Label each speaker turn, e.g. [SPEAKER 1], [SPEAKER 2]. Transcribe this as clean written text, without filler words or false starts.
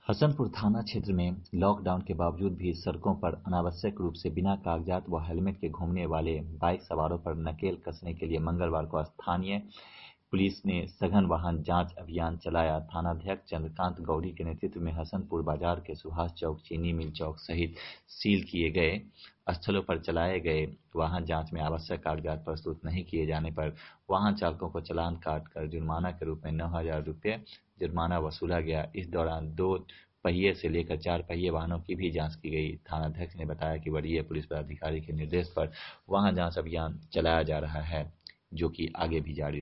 [SPEAKER 1] हसनपुर थाना क्षेत्र में लॉकडाउन के बावजूद भी सड़कों पर अनावश्यक रूप से बिना कागजात व हेलमेट के घूमने वाले बाइक सवारों पर नकेल कसने के लिए मंगलवार को स्थानीय पुलिस ने सघन वाहन जांच अभियान चलाया। थानाध्यक्ष चंद्रकांत गौरी के नेतृत्व में हसनपुर बाजार के सुभाष चौक, चीनी मिल चौक सहित सील किए गए स्थलों पर चलाए गए वाहन जांच में आवश्यक कागजात प्रस्तुत नहीं किए जाने पर वाहन चालकों को चालान काट कर जुर्माना के रूप में 9,000 रुपये जुर्माना वसूला गया। इस दौरान 2 पहिए से लेकर 4 पहिए वाहनों की भी जांच की गई। थानाध्यक्ष ने बताया कि वरीय पुलिस पदाधिकारी के निर्देश पर वाहन जांच अभियान चलाया जा रहा है, जो कि आगे भी जारी